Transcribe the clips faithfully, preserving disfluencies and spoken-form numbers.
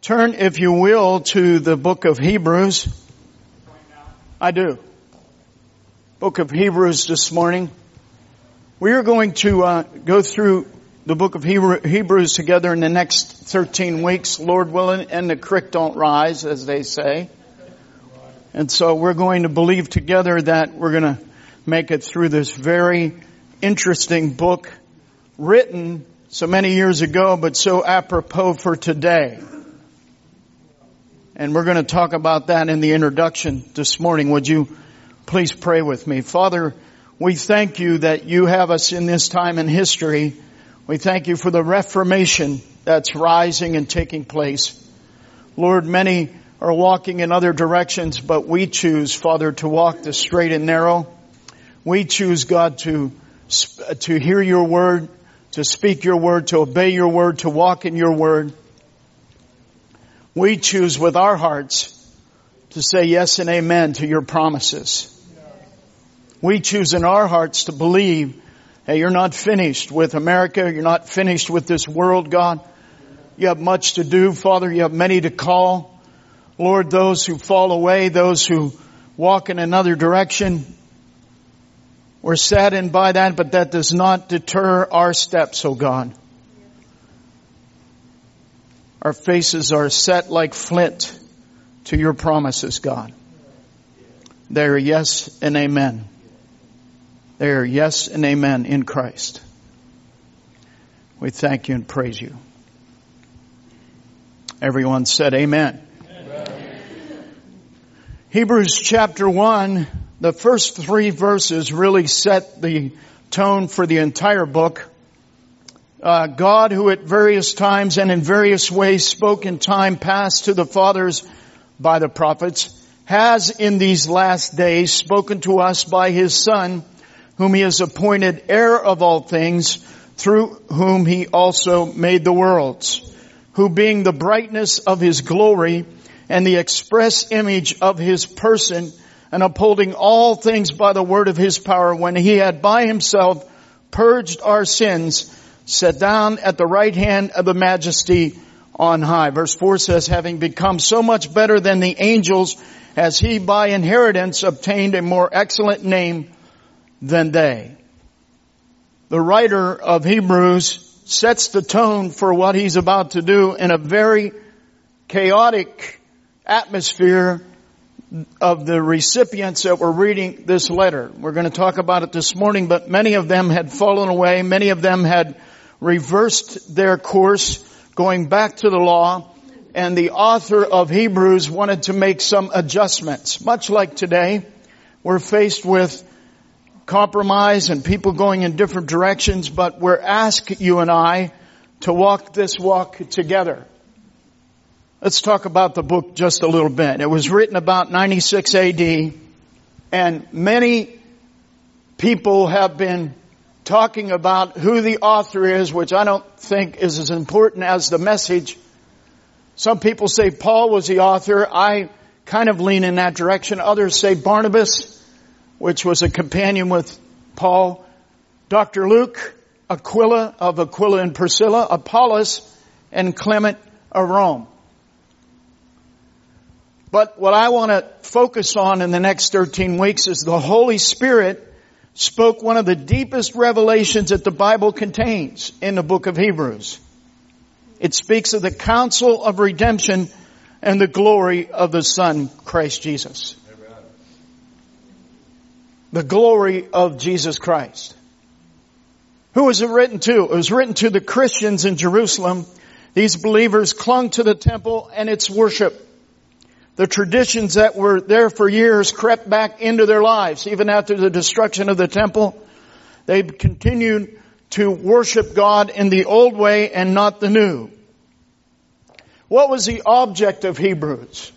Turn, if you will, to the book of Hebrews. I do. Book of Hebrews this morning. We are going to uh, go through the book of Hebrew, Hebrews together in the next thirteen weeks, Lord willing, and the creek don't rise, as they say. And so we're going to believe together that we're going to make it through this very interesting book, written so many years ago, but so apropos for today. And we're going to talk about that in the introduction this morning. Would you please pray with me? Father, we thank you that you have us in this time in history. We thank you for the Reformation that's rising and taking place. Lord, many are walking in other directions, but we choose, Father, to walk the straight and narrow. We choose, God, to, to hear your word, to speak your word, to obey your word, to walk in your word. We choose with our hearts to say yes and amen to your promises. We choose in our hearts to believe, hey, you're not finished with America. You're not finished with this world, God. You have much to do, Father. You have many to call. Lord, those who fall away, those who walk in another direction, we're saddened by that, but that does not deter our steps, oh God. Our faces are set like flint to your promises, God. They are yes and amen. They are yes and amen in Christ. We thank you and praise you. Everyone said amen. Amen. Hebrews chapter one, the first three verses really set the tone for the entire book. Uh, God, who at various times and in various ways spoke in time past to the fathers by the prophets, has in these last days spoken to us by his Son, whom he has appointed heir of all things, through whom he also made the worlds, who being the brightness of his glory and the express image of his person, and upholding all things by the word of his power, when he had by himself purged our sins, sat down at the right hand of the majesty on high. Verse four says, having become so much better than the angels, as he by inheritance obtained a more excellent name than they. The writer of Hebrews sets the tone for what he's about to do in a very chaotic atmosphere of the recipients that were reading this letter. We're going to talk about it this morning, but many of them had fallen away. Many of them had reversed their course, going back to the law, and the author of Hebrews wanted to make some adjustments. Much like today, we're faced with compromise and people going in different directions, but we're asked, you and I, to walk this walk together. Let's talk about the book just a little bit. It was written about ninety-six A D, and many people have been talking about who the author is, which I don't think is as important as the message. Some people say Paul was the author. I kind of lean in that direction. Others say Barnabas, which was a companion with Paul. Doctor Luke, Aquila of Aquila and Priscilla, Apollos, and Clement of Rome. But what I want to focus on in the next thirteen weeks is the Holy Spirit spoke one of the deepest revelations that the Bible contains in the book of Hebrews. It speaks of the counsel of redemption and the glory of the Son, Christ Jesus. Amen. The glory of Jesus Christ. Who was it written to? It was written to the Christians in Jerusalem. These believers clung to the temple and its worship. The traditions that were there for years crept back into their lives. Even after the destruction of the temple, they continued to worship God in the old way and not the new. What was the object of Hebrews?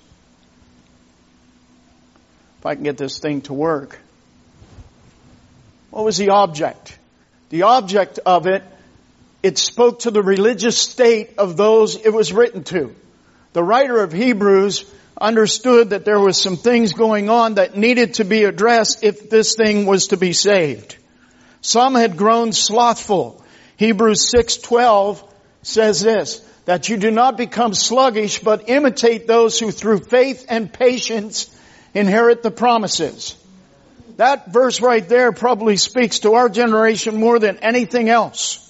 If I can get this thing to work. What was the object? The object of it, it spoke to the religious state of those it was written to. The writer of Hebrews understood that there was some things going on that needed to be addressed if this thing was to be saved. Some had grown slothful. Hebrews six twelve says this, that you do not become sluggish, but imitate those who through faith and patience inherit the promises. That verse right there probably speaks to our generation more than anything else.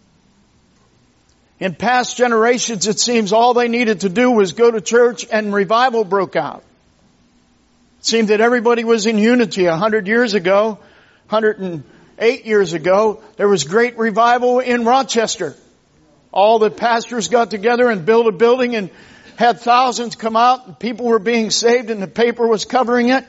In past generations, it seems all they needed to do was go to church and revival broke out. It seemed that everybody was in unity. A hundred years ago, one hundred eight years ago, there was great revival in Rochester. All the pastors got together and built a building and had thousands come out, and people were being saved, and the paper was covering it.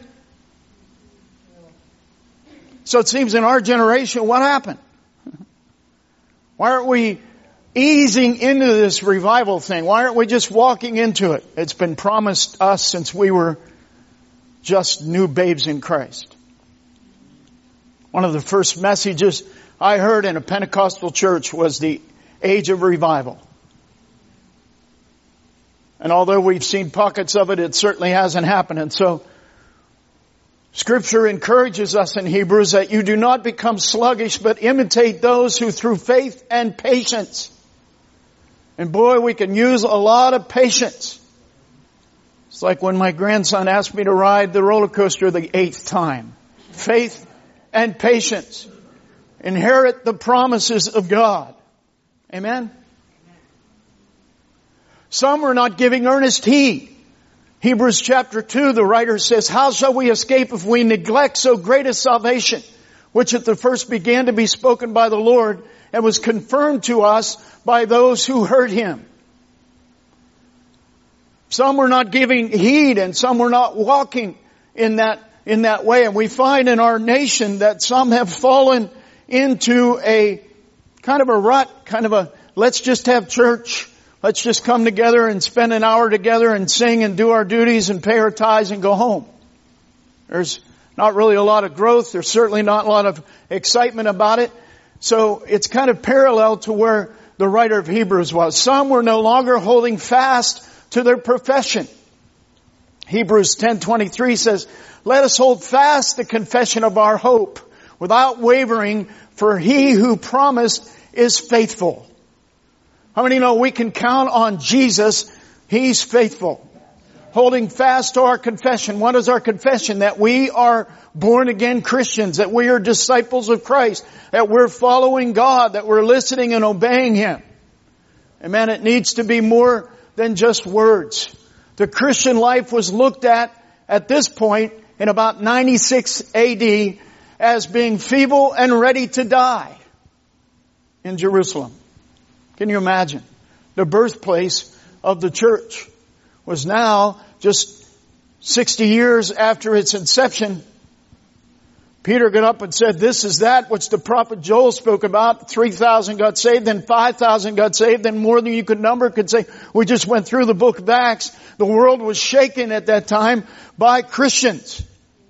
So it seems in our generation, what happened? Why aren't we easing into this revival thing? Why aren't we just walking into it? It's been promised us since we were just new babes in Christ. One of the first messages I heard in a Pentecostal church was the age of revival. And although we've seen pockets of it, it certainly hasn't happened. And so Scripture encourages us in Hebrews that you do not become sluggish, but imitate those who through faith and patience. And boy, we can use a lot of patience. It's like when my grandson asked me to ride the roller coaster the eighth time. Faith and patience. Inherit the promises of God. Amen? Some are not giving earnest heed. Hebrews chapter two, the writer says, how shall we escape if we neglect so great a salvation, which at the first began to be spoken by the Lord and was confirmed to us by those who heard Him? Some were not giving heed and some were not walking in that, in that way. And we find in our nation that some have fallen into a kind of a rut, kind of a, let's just have church. Let's just come together and spend an hour together and sing and do our duties and pay our tithes and go home. There's not really a lot of growth. There's certainly not a lot of excitement about it. So it's kind of parallel to where the writer of Hebrews was. Some were no longer holding fast to their profession. Hebrews ten twenty-three says, let us hold fast the confession of our hope without wavering, for He who promised is faithful. How many know we can count on Jesus? He's faithful. Holding fast to our confession. What is our confession? That we are born again Christians, that we are disciples of Christ, that we're following God, that we're listening and obeying Him. Amen. It needs to be more than just words. The Christian life was looked at at this point in about ninety-six A D as being feeble and ready to die in Jerusalem. Can you imagine? The birthplace of the church was now just sixty years after its inception. Peter got up and said, this is that which the prophet Joel spoke about. three thousand got saved, then five thousand got saved, then more than you could number could say. We just went through the book of Acts. The world was shaken at that time by Christians.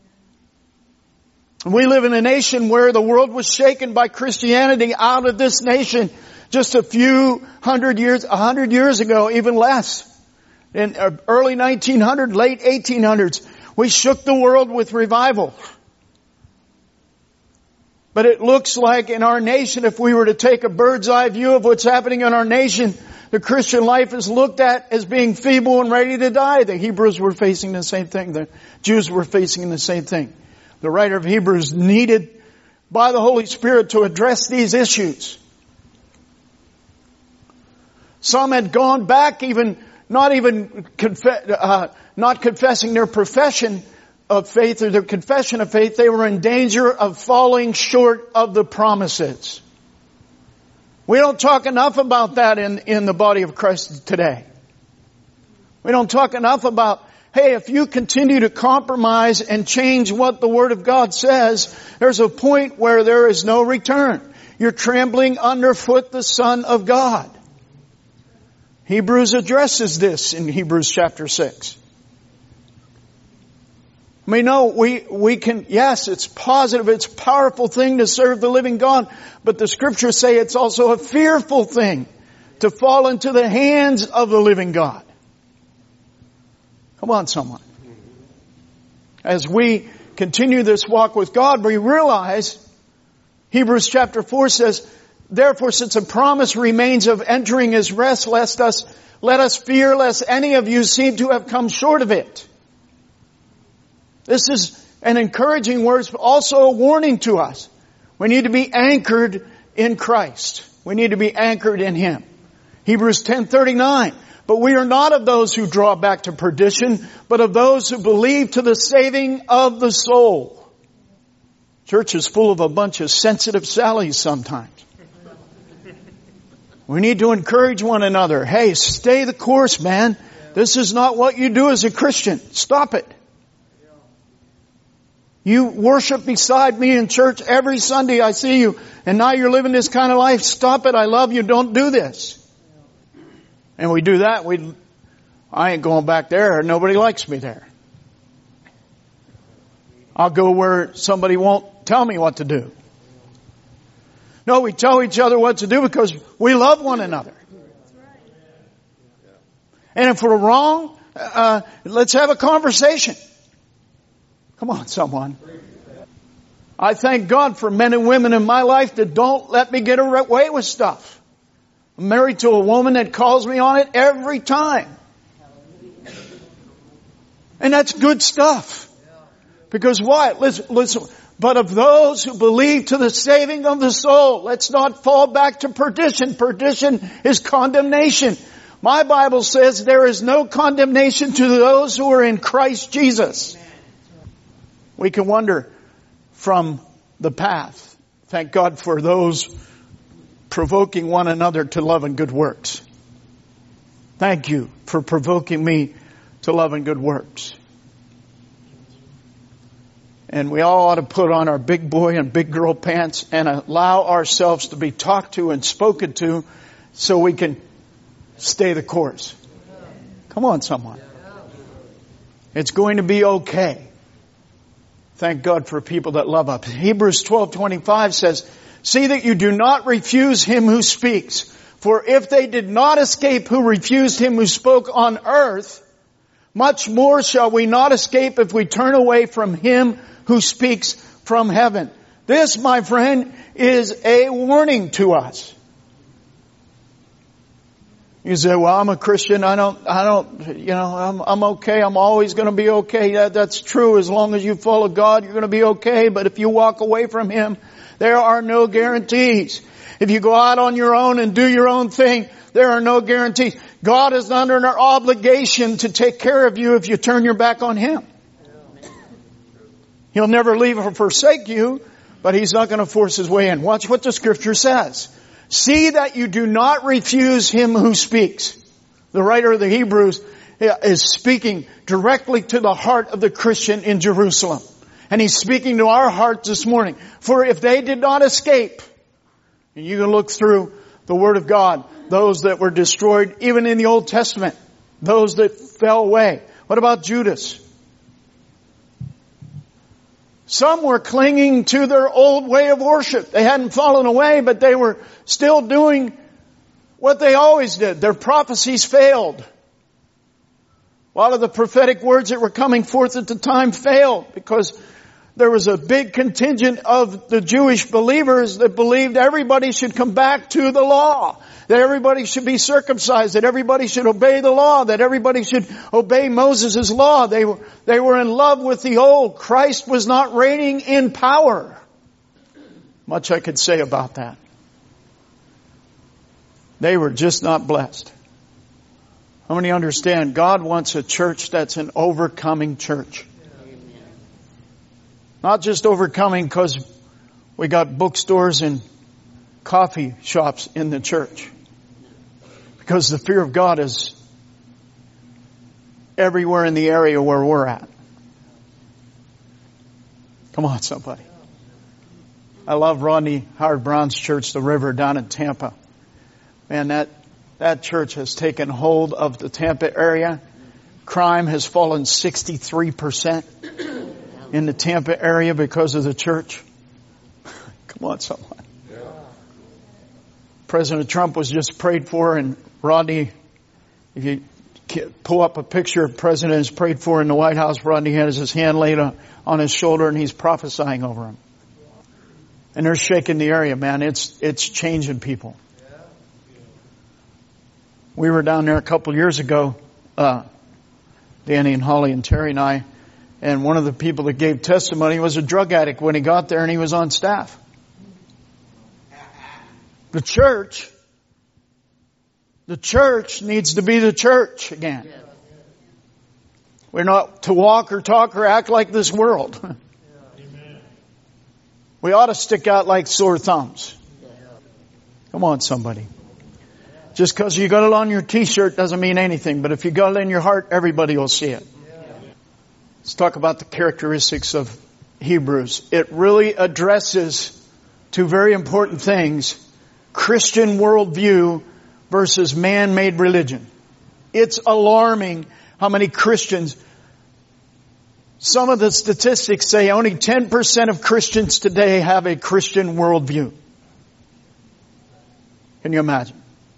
And we live in a nation where the world was shaken by Christianity out of this nation just a few hundred years, a hundred years ago, even less. In early nineteen hundred, late eighteen hundreds, we shook the world with revival. But it looks like in our nation, if we were to take a bird's eye view of what's happening in our nation, the Christian life is looked at as being feeble and ready to die. The Hebrews were facing the same thing. The Jews were facing the same thing. The writer of Hebrews needed by the Holy Spirit to address these issues. Some had gone back, even not even confe- uh, not confessing their profession of faith or their confession of faith. They were in danger of falling short of the promises. We don't talk enough about that in, in the body of Christ today. We don't talk enough about, hey, if you continue to compromise and change what the Word of God says, there's a point where there is no return. You're trampling underfoot the Son of God. Hebrews addresses this in Hebrews chapter six. I mean, no, we, we can, yes, it's positive, it's a powerful thing to serve the living God, but the Scriptures say it's also a fearful thing to fall into the hands of the living God. Come on, someone. As we continue this walk with God, we realize, Hebrews chapter four says, Therefore, since a promise remains of entering His rest, lest us, let us fear lest any of you seem to have come short of it. This is an encouraging word, but also a warning to us. We need to be anchored in Christ. We need to be anchored in Him. Hebrews ten thirty-nine. But we are not of those who draw back to perdition, but of those who believe to the saving of the soul. Church is full of a bunch of sensitive Sallys sometimes. We need to encourage one another. Hey, stay the course, man. This is not what you do as a Christian. Stop it. You worship beside me in church every Sunday. I see you. And now you're living this kind of life. Stop it. I love you. Don't do this. And we do that. We, I ain't going back there. Nobody likes me there. I'll go where somebody won't tell me what to do. No, we tell each other what to do because we love one another. And if we're wrong, uh, let's have a conversation. Come on, someone. I thank God for men and women in my life that don't let me get away with stuff. I'm married to a woman that calls me on it every time. And that's good stuff. Because why? Listen, listen. But of those who believe to the saving of the soul, let's not fall back to perdition. Perdition is condemnation. My Bible says there is no condemnation to those who are in Christ Jesus. We can wander from the path. Thank God for those provoking one another to love and good works. Thank you for provoking me to love and good works. And we all ought to put on our big boy and big girl pants and allow ourselves to be talked to and spoken to so we can stay the course. Come on, someone. It's going to be okay. Thank God for people that love us. Hebrews twelve twenty-five says, see that you do not refuse Him who speaks. For if they did not escape who refused Him who spoke on earth, much more shall we not escape if we turn away from Him who speaks from heaven. This, my friend, is a warning to us. You say, well, I'm a Christian. I don't, I don't, you know, I'm, I'm okay. I'm always going to be okay. That, that's true. As long as you follow God, you're going to be okay. But if you walk away from Him, there are no guarantees. If you go out on your own and do your own thing, there are no guarantees. God is under an obligation to take care of you if you turn your back on Him. He'll never leave or forsake you, but He's not going to force His way in. Watch what the Scripture says. See that you do not refuse Him who speaks. The writer of the Hebrews is speaking directly to the heart of the Christian in Jerusalem. And he's speaking to our hearts this morning. For if they did not escape, and you can look through the Word of God, those that were destroyed, even in the Old Testament, those that fell away. What about Judas? Some were clinging to their old way of worship. They hadn't fallen away, but they were still doing what they always did. Their prophecies failed. A lot of the prophetic words that were coming forth at the time failed because there was a big contingent of the Jewish believers that believed everybody should come back to the law, that everybody should be circumcised, that everybody should obey the law, that everybody should obey Moses' law. They were, they were in love with the old. Christ was not reigning in power. Much I could say about that. They were just not blessed. How many understand God wants a church that's an overcoming church? Not just overcoming because we got bookstores and coffee shops in the church. Because the fear of God is everywhere in the area where we're at. Come on, somebody. I love Rodney Howard Brown's church, The River, down in Tampa. Man, that, that church has taken hold of the Tampa area. Crime has fallen sixty-three percent. In the Tampa area because of the church. Come on, someone. Yeah. President Trump was just prayed for, and Rodney, if you pull up a picture of President is prayed for in the White House, Rodney has his hand laid on, on his shoulder and he's prophesying over him. And they're shaking the area, man. It's, it's changing people. We were down there a couple of years ago, uh, Danny and Holly and Terry and I, and one of the people that gave testimony was a drug addict when he got there and he was on staff. The church, the church needs to be the church again. We're not to walk or talk or act like this world. We ought to stick out like sore thumbs. Come on, somebody. Just because you got it on your t-shirt doesn't mean anything. But if you got it in your heart, everybody will see it. Let's talk about the characteristics of Hebrews. It really addresses two very important things. Christian worldview versus man-made religion. It's alarming how many Christians, some of the statistics say only ten percent of Christians today have a Christian worldview. Can you imagine?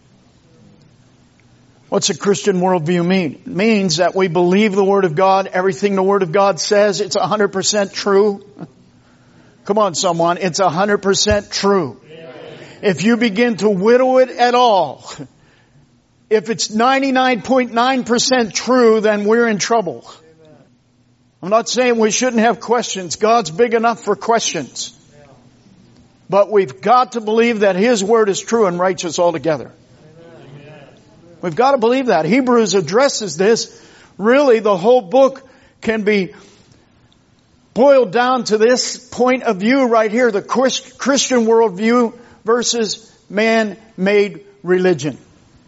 What's a Christian worldview mean? It means that we believe the Word of God, everything the Word of God says, it's one hundred percent true. Come on, someone, it's one hundred percent true. If you begin to whittle it at all, if it's ninety-nine point nine percent true, then we're in trouble. I'm not saying we shouldn't have questions. God's big enough for questions. But we've got to believe that His Word is true and righteous altogether. We've got to believe that. Hebrews addresses this. Really, the whole book can be boiled down to this point of view right here. The Christian worldview versus man-made religion.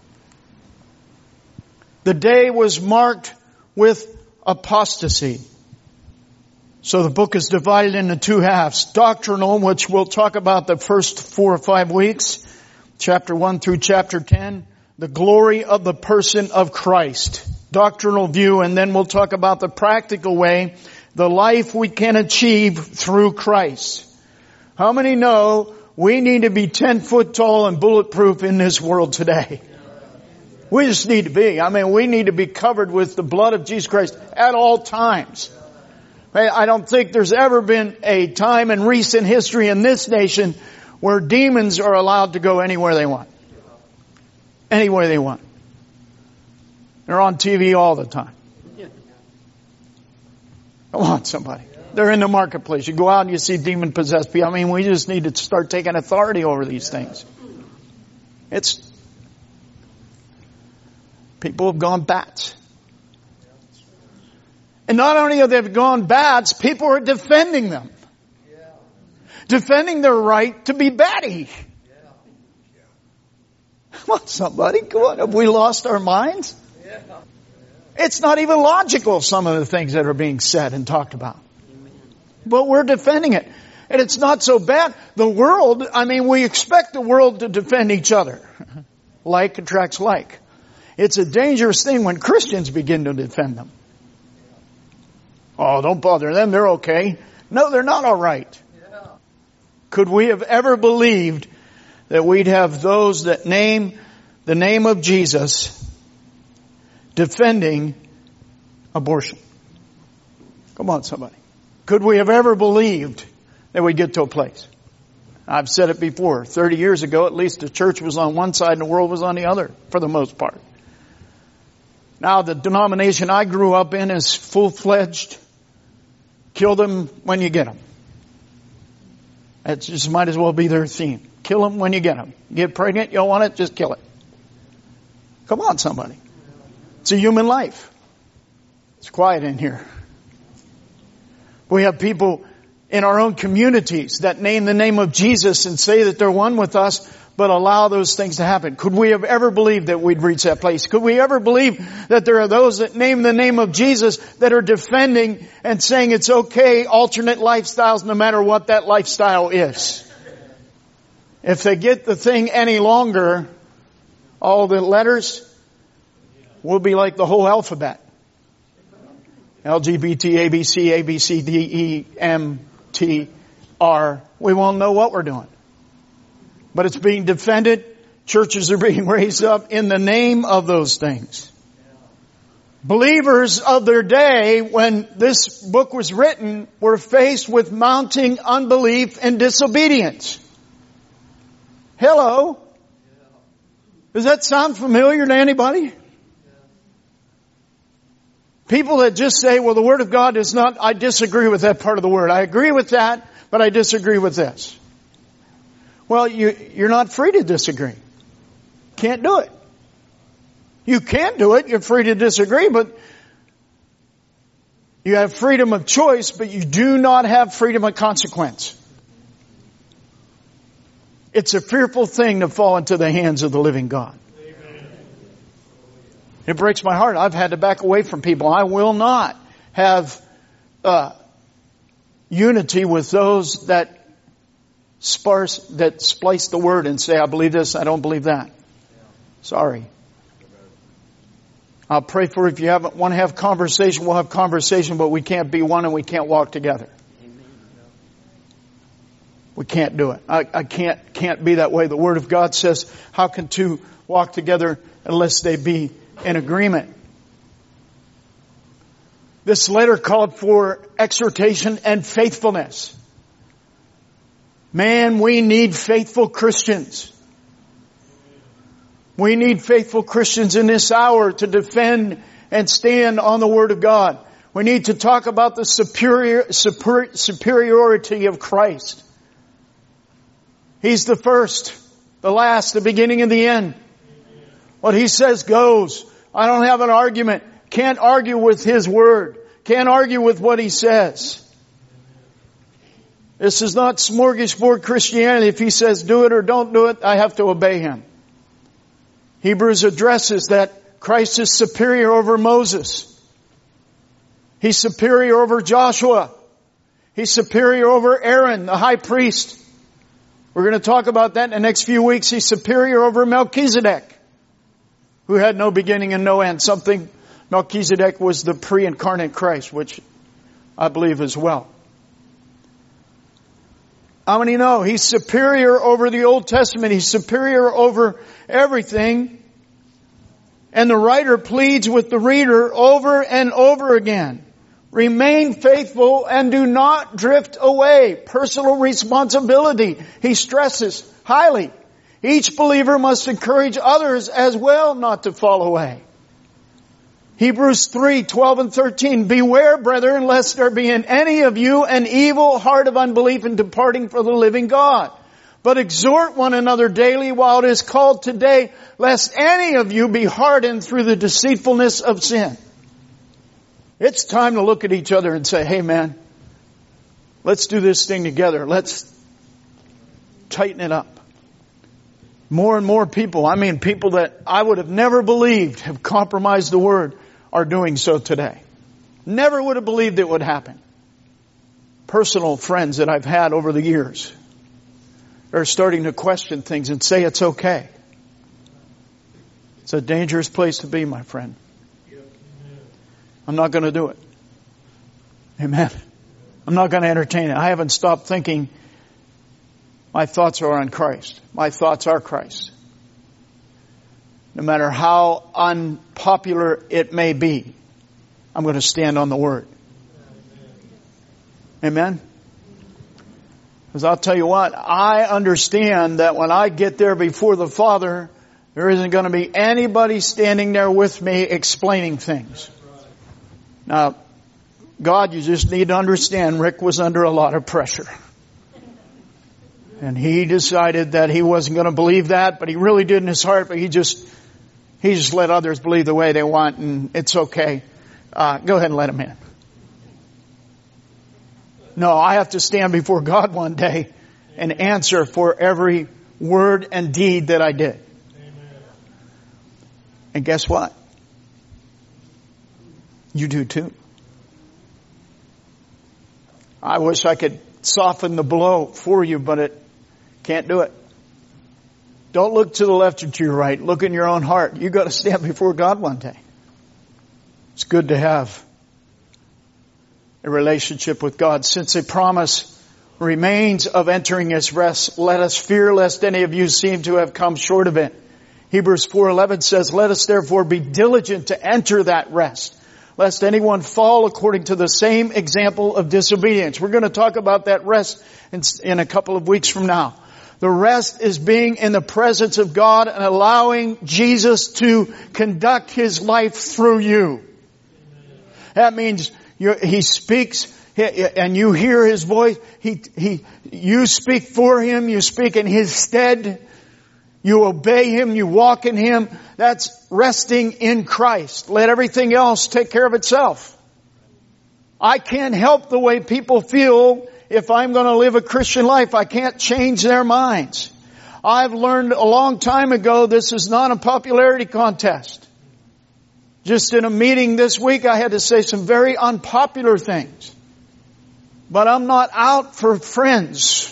The day was marked with apostasy. So the book is divided into two halves. Doctrinal, which we'll talk about the first four or five weeks. Chapter one through chapter ten. The glory of the person of Christ. Doctrinal view, and then we'll talk about the practical way, the life we can achieve through Christ. How many know we need to be ten foot tall and bulletproof in this world today? We just need to be. I mean, we need to be covered with the blood of Jesus Christ at all times. I don't think there's ever been a time in recent history in this nation where demons are allowed to go anywhere they want. Anywhere they want. They're on T V all the time. Come on, somebody. They're in the marketplace. You go out and you see demon-possessed people. I mean, we just need to start taking authority over these things. It's... People have gone bats. And not only have they gone bats, people are defending them. Defending their right to be batty. Come on, somebody. Come on. Have we lost our minds? It's not even logical, some of the things that are being said and talked about. But we're defending it. And it's not so bad. The world, I mean, we expect the world to defend each other. Like attracts like. It's a dangerous thing when Christians begin to defend them. Oh, don't bother them. They're okay. No, they're not all right. Could we have ever believed that we'd have those that name the name of Jesus defending abortion? Come on, somebody. Could we have ever believed that we'd get to a place? I've said it before. thirty years ago, at least the church was on one side and the world was on the other, for the most part. Now, the denomination I grew up in is full-fledged. Kill them when you get them. That just might as well be their theme. Kill them when you get them. Get pregnant, you don't want it, just kill it. Come on, somebody. It's a human life. It's quiet in here. We have people in our own communities that name the name of Jesus and say that they're one with us, but allow those things to happen. Could we have ever believed that we'd reach that place? Could we ever believe that there are those that name the name of Jesus that are defending and saying it's okay, alternate lifestyles, no matter what that lifestyle is? If they get the thing any longer, all the letters will be like the whole alphabet. L G B T, A B C, A B C, D, E, M, T, R. We won't know what we're doing. But it's being defended. Churches are being raised up in the name of those things. Believers of their day, when this book was written, were faced with mounting unbelief and disobedience. Hello? Does that sound familiar to anybody? People that just say, well, the Word of God is not, I disagree with that part of the Word. I agree with that, but I disagree with this. Well, you, you're not free to disagree. Can't do it. You can do it. You're free to disagree, but you have freedom of choice, but you do not have freedom of consequence. It's a fearful thing to fall into the hands of the living God. Amen. It breaks my heart. I've had to back away from people. I will not have uh, unity with those that sparse, that splice the word and say, I believe this, I don't believe that. Sorry. I'll pray for if you haven't want to have conversation, we'll have conversation, but we can't be one and we can't walk together. We can't do it. I, I can't, can't be that way. The Word of God says, how can two walk together unless they be in agreement? This letter called for exhortation and faithfulness. Man, we need faithful Christians. We need faithful Christians in this hour to defend and stand on the Word of God. We need to talk about the superior, super, superiority of Christ. He's the first, the last, the beginning and the end. What He says goes. I don't have an argument. Can't argue with His Word. Can't argue with what He says. This is not smorgasbord Christianity. If He says do it or don't do it, I have to obey Him. Hebrews addresses that Christ is superior over Moses. He's superior over Joshua. He's superior over Aaron, the high priest. We're going to talk about that in the next few weeks. He's superior over Melchizedek, who had no beginning and no end. Something, Melchizedek was the pre-incarnate Christ, which I believe as well. How many know He's superior over the Old Testament? He's superior over everything. And the writer pleads with the reader over and over again. Remain faithful and do not drift away. Personal responsibility. He stresses highly. Each believer must encourage others as well not to fall away. Hebrews three, twelve and thirteen. Beware, brethren, lest there be in any of you an evil heart of unbelief in departing from the living God. But exhort one another daily while it is called today, lest any of you be hardened through the deceitfulness of sin. It's time to look at each other and say, hey man, let's do this thing together. Let's tighten it up. More and more people, I mean people that I would have never believed have compromised the Word, are doing so today. Never would have believed it would happen. Personal friends that I've had over the years are starting to question things and say it's okay. It's a dangerous place to be, my friend. I'm not going to do it. Amen. I'm not going to entertain it. I haven't stopped thinking my thoughts are on Christ. My thoughts are Christ. No matter how unpopular it may be, I'm going to stand on the Word. Amen? Because I'll tell you what, I understand that when I get there before the Father, there isn't going to be anybody standing there with me explaining things. Now, God, you just need to understand, Rick was under a lot of pressure. And he decided that he wasn't going to believe that, but he really did in his heart, but he just, he just let others believe the way they want, and it's okay. Uh, go ahead and let him in. No, I have to stand before God one day and answer for every word and deed that I did. And guess what? You do too. I wish I could soften the blow for you, but it can't do it. Don't look to the left or to your right. Look in your own heart. You've got to stand before God one day. It's good to have a relationship with God. Since a promise remains of entering His rest, let us fear lest any of you seem to have come short of it. Hebrews four eleven says, let us therefore be diligent to enter that rest. lest anyone fall according to the same example of disobedience. We're going to talk about that rest in, in a couple of weeks from now. The rest is being in the presence of God and allowing Jesus to conduct His life through you. That means you, He speaks and you hear His voice. He, he, you speak for Him. You speak in His stead. You obey Him. You walk in Him. That's resting in Christ. Let everything else take care of itself. I can't help the way people feel if I'm going to live a Christian life. I can't change their minds. I've learned a long time ago this is not a popularity contest. Just in a meeting this week I had to say some very unpopular things. But I'm not out for friends.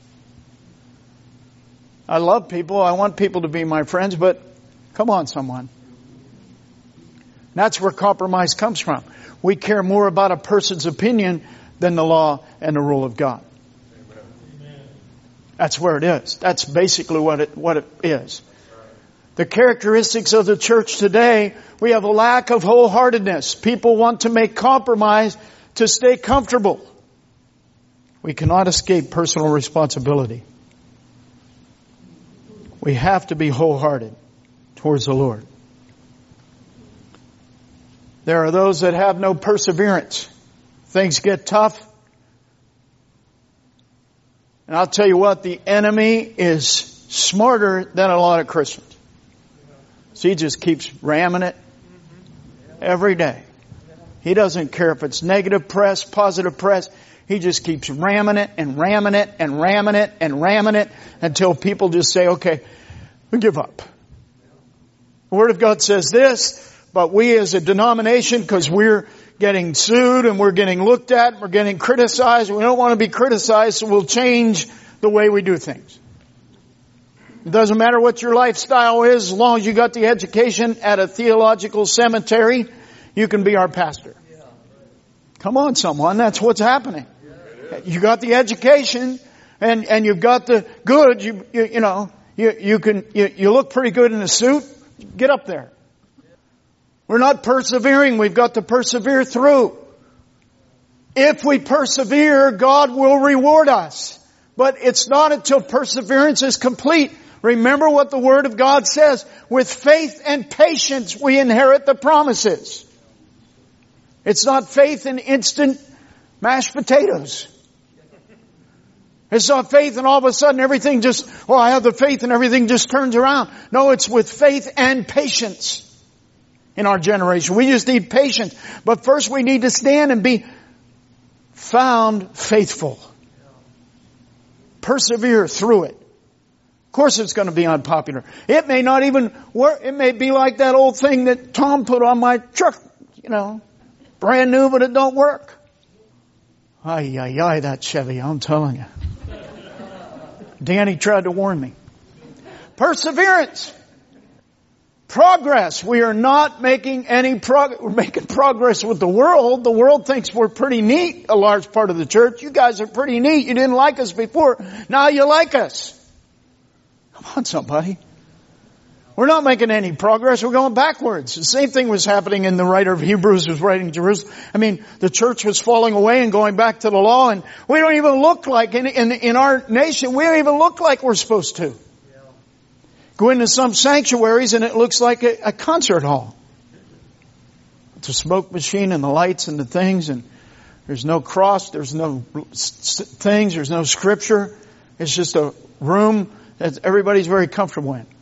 I love people. I want people to be my friends, but come on, someone. That's where compromise comes from. We care more about a person's opinion than the law and the rule of God. Amen. That's where it is. That's basically what it, what it is. The characteristics of the church today, we have a lack of wholeheartedness. People want to make compromise to stay comfortable. We cannot escape personal responsibility. We have to be wholehearted towards the Lord. There are those that have no perseverance. Things get tough. And I'll tell you what, the enemy is smarter than a lot of Christians. So he just keeps ramming it every day. He doesn't care if it's negative press, positive press. He just keeps ramming it and ramming it and ramming it and ramming it until people just say, okay, we give up. The Word of God says this, but we as a denomination, because we're getting sued and we're getting looked at, we're getting criticized, we don't want to be criticized, so we'll change the way we do things. It doesn't matter what your lifestyle is, as long as you got the education at a theological seminary, you can be our pastor. Come on, someone, that's what's happening. You got the education and, and you've got the good, you, you, you know, you, you can, you, you look pretty good in a suit, get up there. We're not persevering, we've got to persevere through. If we persevere, God will reward us. But it's not until perseverance is complete. Remember what the Word of God says. With faith and patience we inherit the promises. It's not faith in instant mashed potatoes. It's not faith and all of a sudden everything just, oh, I have the faith and everything just turns around. No, it's with faith and patience in our generation. We just need patience. But first we need to stand and be found faithful. Persevere through it. Of course it's going to be unpopular. It may not even work. It may be like that old thing that Tom put on my truck, you know, brand new, but it don't work. Ay, ay, ay, that Chevy, I'm telling you. Danny tried to warn me. Perseverance. Progress. We are not making any progress. We're making progress with the world. The world thinks we're pretty neat, a large part of the church. You guys are pretty neat. You didn't like us before. Now you like us. Come on, somebody. We're not making any progress. We're going backwards. The same thing was happening in the writer of Hebrews was writing Jerusalem. I mean, the church was falling away and going back to the law, and we don't even look like, in, in, in our nation, we don't even look like we're supposed to. Go into some sanctuaries and it looks like a, a concert hall. It's a smoke machine and the lights and the things, and there's no cross, there's no things, there's no scripture. It's just a room that everybody's very comfortable in.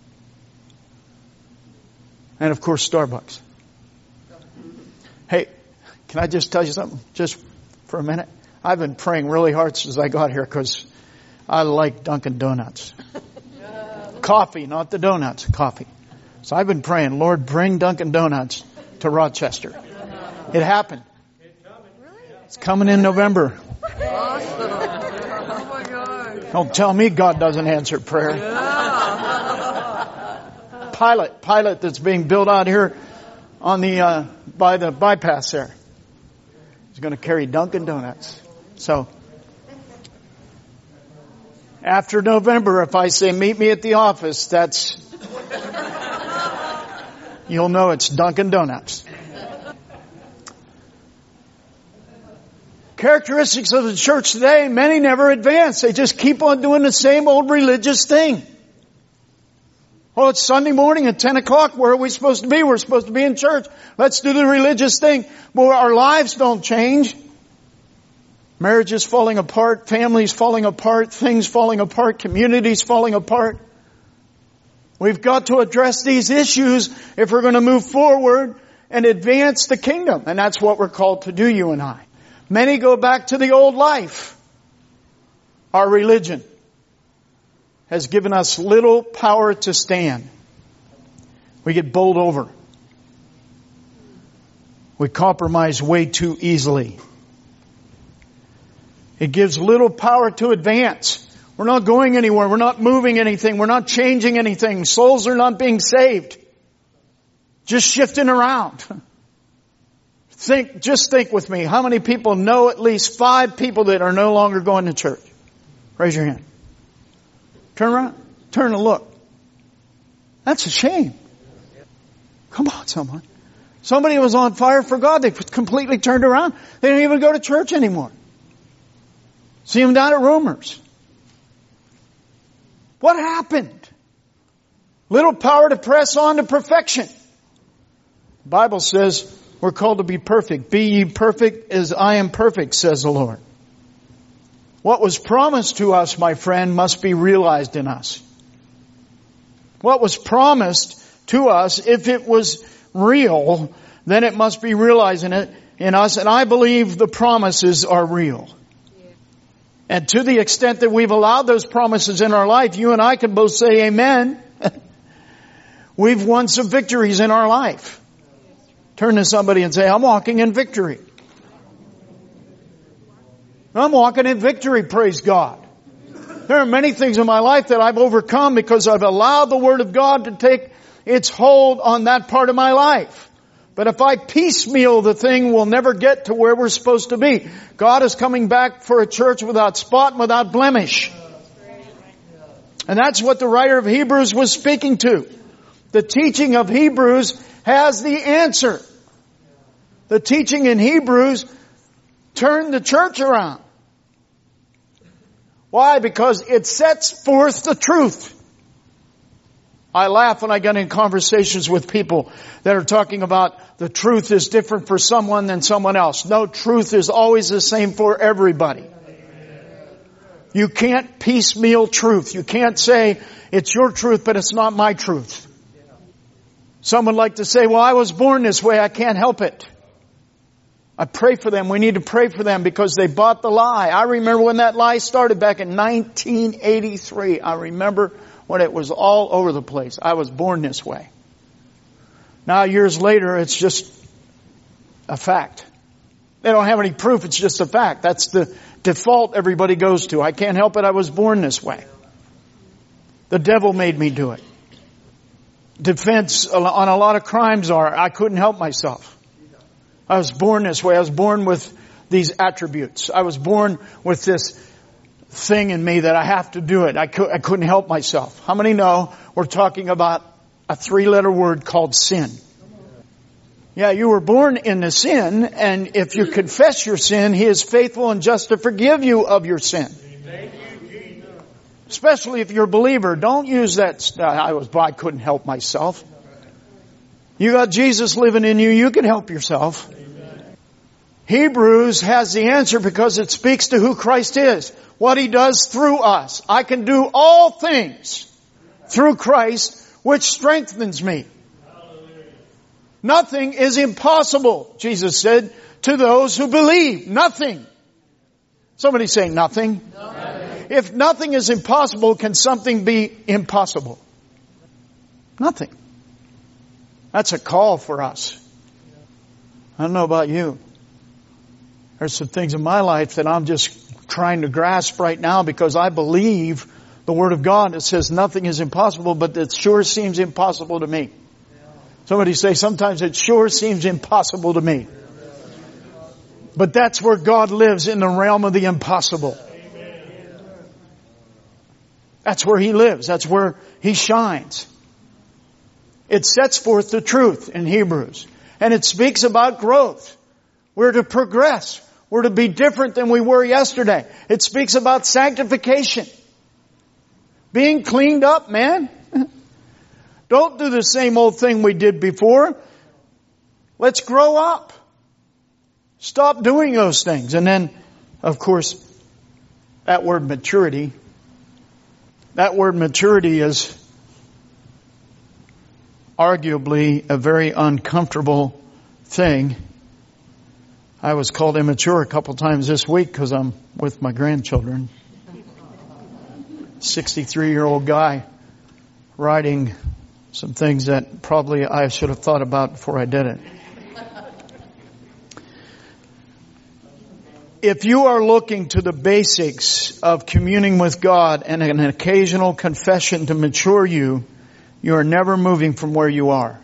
And of course, Starbucks. Hey, can I just tell you something? Just for a minute. I've been praying really hard since I got here because I like Dunkin' Donuts. Coffee, not the donuts, coffee. So I've been praying, Lord, bring Dunkin' Donuts to Rochester. It happened. It's coming in November. Don't tell me God doesn't answer prayer. Pilot, pilot that's being built out here on the uh, by the bypass there. He's going to carry Dunkin' Donuts. So after November, if I say meet me at the office, that's you'll know it's Dunkin' Donuts. Characteristics of the church today, many never advance. They just keep on doing the same old religious thing. Oh, it's Sunday morning at ten o'clock. Where are we supposed to be? We're supposed to be in church. Let's do the religious thing. But our lives don't change. Marriages falling apart, families falling apart, things falling apart, communities falling apart. We've got to address these issues if we're going to move forward and advance the kingdom. And that's what we're called to do, you and I. Many go back to the old life. Our religion has given us little power to stand. We get bowled over. We compromise way too easily. It gives little power to advance. We're not going anywhere. We're not moving anything. We're not changing anything. Souls are not being saved. Just shifting around. Think, just think with me. How many people know at least five people that are no longer going to church? Raise your hand. Turn around. Turn and look. That's a shame. Come on, someone. Somebody was on fire for God. They completely turned around. They didn't even go to church anymore. See them down at Rumors. What happened? Little power to press on to perfection. The Bible says we're called to be perfect. Be ye perfect as I am perfect, says the Lord. What was promised to us, my friend, must be realized in us. What was promised to us, if it was real, then it must be realized in it, in us. And I believe the promises are real. And to the extent that we've allowed those promises in our life, you and I can both say amen. We've won some victories in our life. Turn to somebody and say, I'm walking in victory. I'm walking in victory, praise God. There are many things in my life that I've overcome because I've allowed the Word of God to take its hold on that part of my life. But if I piecemeal the thing, we'll never get to where we're supposed to be. God is coming back for a church without spot and without blemish. And that's what the writer of Hebrews was speaking to. The teaching of Hebrews has the answer. The teaching in Hebrews turned the church around. Why? Because it sets forth the truth. I laugh when I get in conversations with people that are talking about the truth is different for someone than someone else. No, truth is always the same for everybody. You can't piecemeal truth. You can't say it's your truth, but it's not my truth. Some would like to say, well, I was born this way. I can't help it. I pray for them. We need to pray for them because they bought the lie. I remember when that lie started back in nineteen eighty-three. I remember when it was all over the place. I was born this way. Now, years later, it's just a fact. They don't have any proof. It's just a fact. That's the default everybody goes to. I can't help it. I was born this way. The devil made me do it. Defense on a lot of crimes are, I couldn't help myself. I was born this way. I was born with these attributes. I was born with this thing in me that I have to do it. I, co- I couldn't help myself. How many know we're talking about a three-letter word called sin? Yeah, you were born in the sin, and if you confess your sin, He is faithful and just to forgive you of your sin. Especially if you're a believer. Don't use that, I was, I couldn't help myself. You got Jesus living in you, you can help yourself. Amen. Hebrews has the answer because it speaks to who Christ is. What He does through us. I can do all things through Christ, which strengthens me. Hallelujah. Nothing is impossible, Jesus said, to those who believe. Nothing. Somebody say nothing. Nothing. If nothing is impossible, can something be impossible? Nothing. That's a call for us. I don't know about you. There's some things in my life that I'm just trying to grasp right now because I believe the Word of God that says nothing is impossible, but it sure seems impossible to me. Somebody say, sometimes it sure seems impossible to me. But that's where God lives, in the realm of the impossible. That's where He lives. That's where He shines. It sets forth the truth in Hebrews. And it speaks about growth. We're to progress. We're to be different than we were yesterday. It speaks about sanctification. Being cleaned up, man. Don't do the same old thing we did before. Let's grow up. Stop doing those things. And then, of course, that word maturity. That word maturity is arguably a very uncomfortable thing. I was called immature a couple times this week because I'm with my grandchildren. sixty-three-year-old guy writing some things that probably I should have thought about before I did it. If you are looking to the basics of communing with God and an occasional confession to mature you, you are never moving from where you are.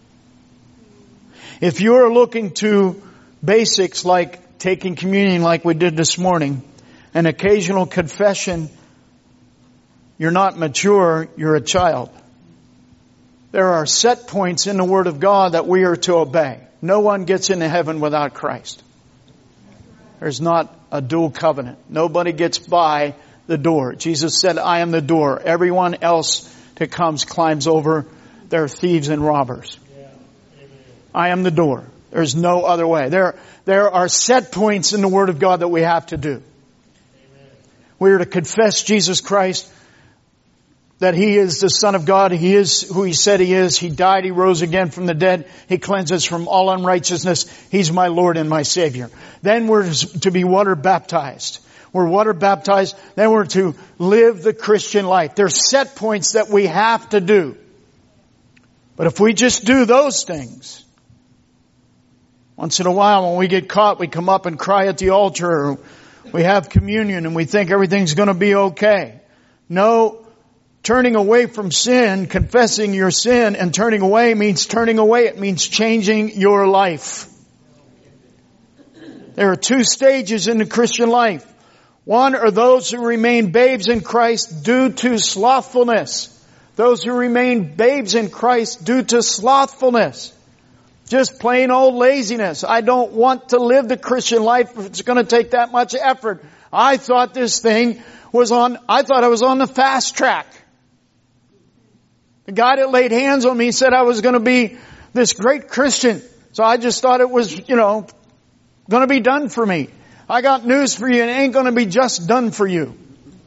If you are looking to basics like taking communion like we did this morning, an occasional confession, you're not mature, you're a child. There are set points in the Word of God that we are to obey. No one gets into heaven without Christ. There's not a dual covenant. Nobody gets by the door. Jesus said, I am the door. Everyone else that comes climbs over. They're thieves and robbers. Yeah. I am the door. There's no other way. There, there are set points in the Word of God that we have to do. Amen. We are to confess Jesus Christ, that He is the Son of God. He is who He said He is. He died. He rose again from the dead. He cleanses from all unrighteousness. He's my Lord and my Savior. Then we're to be water baptized. We're water baptized. Then we're to live the Christian life. There's set points that we have to do. But if we just do those things, once in a while when we get caught, we come up and cry at the altar. Or we have communion and we think everything's going to be okay. No. Turning away from sin, confessing your sin and turning away means turning away. It means changing your life. There are two stages in the Christian life. One are those who remain babes in Christ due to slothfulness. Those who remain babes in Christ due to slothfulness. Just plain old laziness. I don't want to live the Christian life if it's going to take that much effort. I thought this thing was on, I thought I was on the fast track. The guy that laid hands on me said I was going to be this great Christian. So I just thought it was, you know, going to be done for me. I got news for you. It ain't going to be just done for you.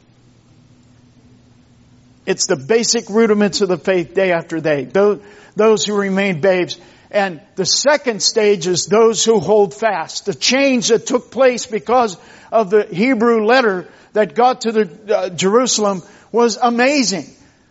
It's the basic rudiments of the faith day after day. Those, those who remain babes. And the second stage is those who hold fast. The change that took place because of the Hebrew letter that got to the uh, Jerusalem was amazing.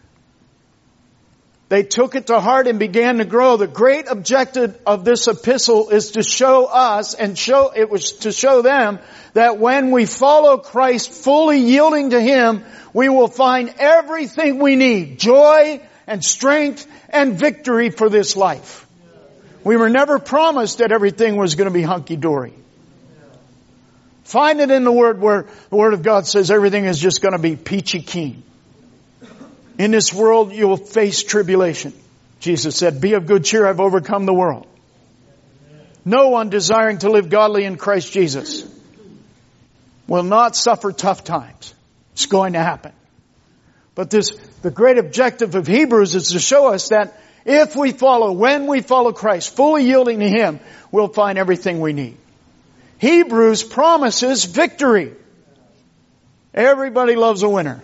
They took it to heart and began to grow. The great objective of this epistle is to show us and show, it was to show them that when we follow Christ, fully yielding to Him, we will find everything we need. Joy and strength and victory for this life. We were never promised that everything was going to be hunky-dory. Find it in the Word where the Word of God says everything is just going to be peachy keen. In this world you will face tribulation. Jesus said, be of good cheer, I've overcome the world. No one desiring to live godly in Christ Jesus will not suffer tough times. It's going to happen. But this, the great objective of Hebrews is to show us that if we follow, when we follow Christ, fully yielding to Him, we'll find everything we need. Hebrews promises victory. Everybody loves a winner.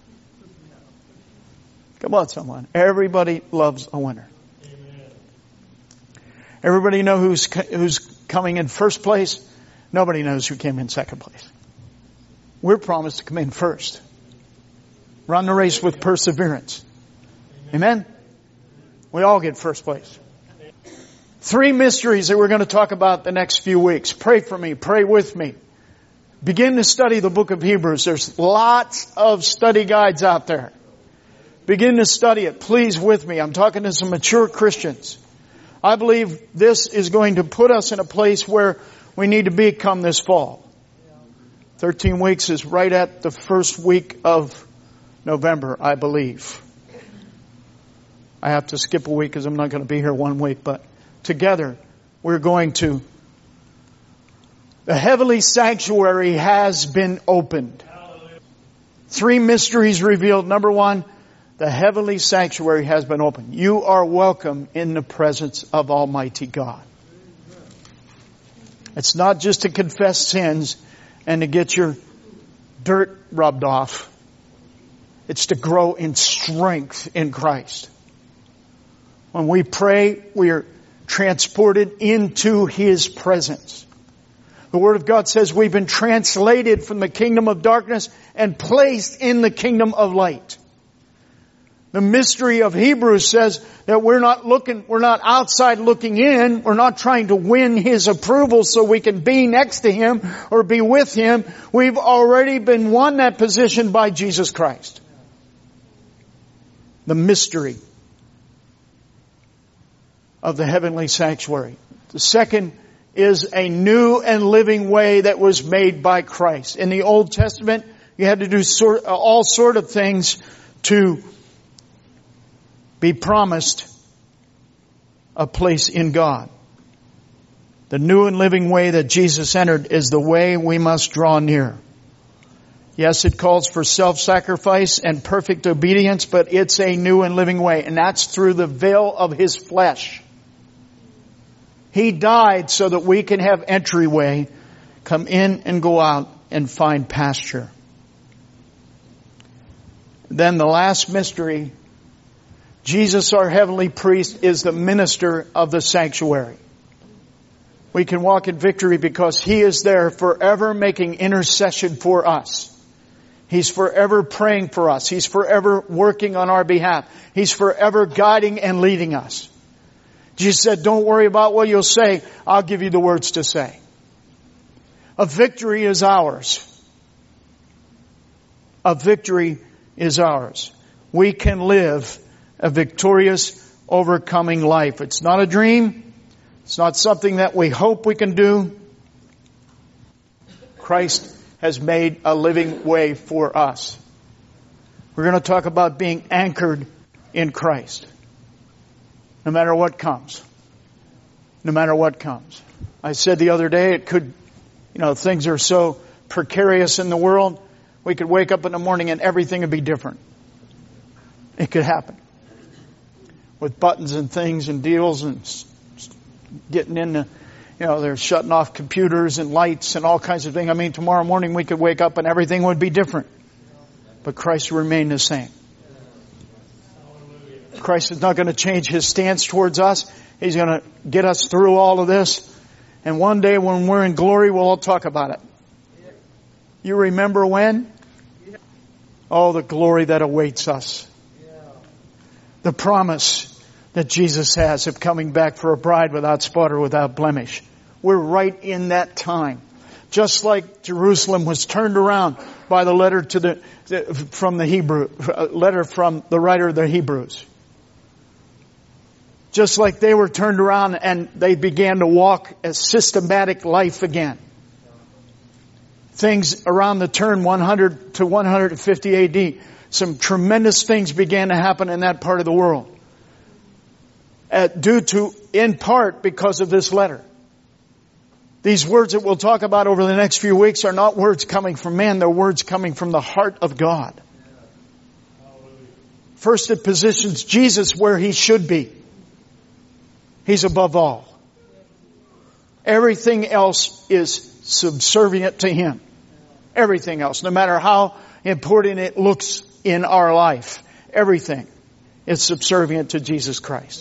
Come on, someone. Everybody loves a winner. Amen. Everybody know who's who's coming in first place? Nobody knows who came in second place. We're promised to come in first. Run the race with perseverance. Amen? We all get first place. Three mysteries that we're going to talk about the next few weeks. Pray for me. Pray with me. Begin to study the book of Hebrews. There's lots of study guides out there. Begin to study it, please, with me. I'm talking to some mature Christians. I believe this is going to put us in a place where we need to be come this fall. Thirteen weeks is right at the first week of November, I believe. I have to skip a week because I'm not going to be here one week, but together we're going to The heavenly sanctuary has been opened. Three mysteries revealed. Number one, the heavenly sanctuary has been opened. You are welcome in the presence of Almighty God. It's not just to confess sins and to get your dirt rubbed off. It's to grow in strength in Christ. When we pray, we are transported into His presence. The Word of God says we've been translated from the kingdom of darkness and placed in the kingdom of light. The mystery of Hebrews says that we're not looking, we're not outside looking in. We're not trying to win His approval so we can be next to Him or be with Him. We've already been won that position by Jesus Christ. The mystery of the heavenly sanctuary. The second is a new and living way that was made by Christ. In the Old Testament, you had to do sort, all sort of things to be promised a place in God. The new and living way that Jesus entered is the way we must draw near. Yes, it calls for self-sacrifice and perfect obedience, but it's a new and living way, and that's through the veil of His flesh. He died so that we can have entryway, come in and go out and find pasture. Then the last mystery, Jesus, our heavenly priest, is the minister of the sanctuary. We can walk in victory because He is there forever making intercession for us. He's forever praying for us. He's forever working on our behalf. He's forever guiding and leading us. Jesus said, don't worry about what you'll say. I'll give you the words to say. A victory is ours. A victory is ours. We can live a victorious, overcoming life. It's not a dream. It's not something that we hope we can do. Christ has made a living way for us. We're going to talk about being anchored in Christ. No matter what comes. No matter what comes. I said the other day, it could, you know, things are so precarious in the world. We could wake up in the morning and everything would be different. It could happen. With buttons and things and deals and getting in the, you know, they're shutting off computers and lights and all kinds of things. I mean, tomorrow morning we could wake up and everything would be different. But Christ will remain the same. Christ is not going to change His stance towards us. He's going to get us through all of this. And one day when we're in glory, we'll all talk about it. You remember when? Oh, the glory that awaits us. The promise that Jesus has of coming back for a bride without spot or without blemish. We're right in that time. Just like Jerusalem was turned around by the letter to the, from the Hebrew, letter from the writer of the Hebrews. Just like they were turned around and they began to walk a systematic life again. Things around the turn one hundred to one fifty A D, some tremendous things began to happen in that part of the world. Uh, due to, in part, because of this letter. These words that we'll talk about over the next few weeks are not words coming from man, they're words coming from the heart of God. First, it positions Jesus where He should be. He's above all. Everything else is subservient to Him. Everything else, no matter how important it looks in our life, everything is subservient to Jesus Christ.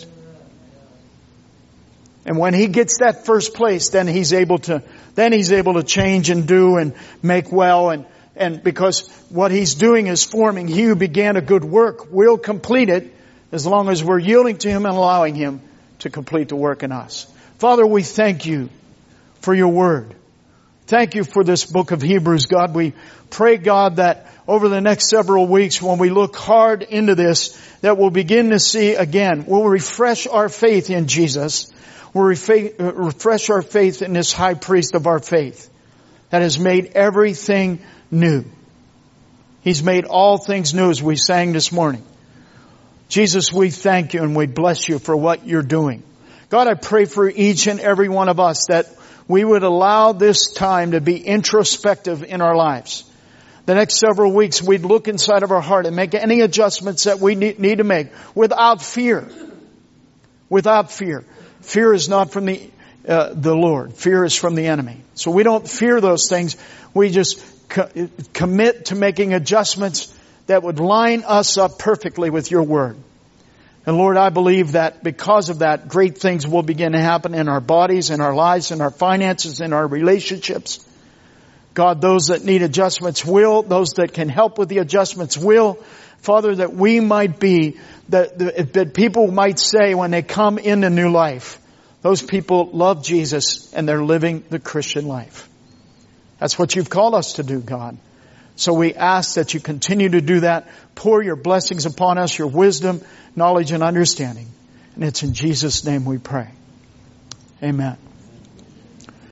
And when He gets that first place, then He's able to, then He's able to change and do and make well. And, and because what He's doing is forming. He who began a good work will complete it as long as we're yielding to Him and allowing Him to complete the work in us. Father, we thank You for Your Word. Thank You for this book of Hebrews, God. We pray, God, that over the next several weeks when we look hard into this, that we'll begin to see again, we'll refresh our faith in Jesus. We'll refresh our faith in this high priest of our faith that has made everything new. He's made all things new, as we sang this morning. Jesus, we thank You and we bless You for what You're doing. God, I pray for each and every one of us that we would allow this time to be introspective in our lives. The next several weeks, we'd look inside of our heart and make any adjustments that we need to make without fear. Without fear. Fear is not from the uh, the Lord. Fear is from the enemy. So we don't fear those things. We just co- commit to making adjustments that would line us up perfectly with your word. And Lord, I believe that because of that, great things will begin to happen in our bodies, in our lives, in our finances, in our relationships. God, those that need adjustments will. Those that can help with the adjustments will. Father, that we might be, that, that people might say when they come into new life, those people love Jesus and they're living the Christian life. That's what you've called us to do, God. So we ask that you continue to do that. Pour your blessings upon us, your wisdom, knowledge, and understanding. And it's in Jesus' name we pray. Amen.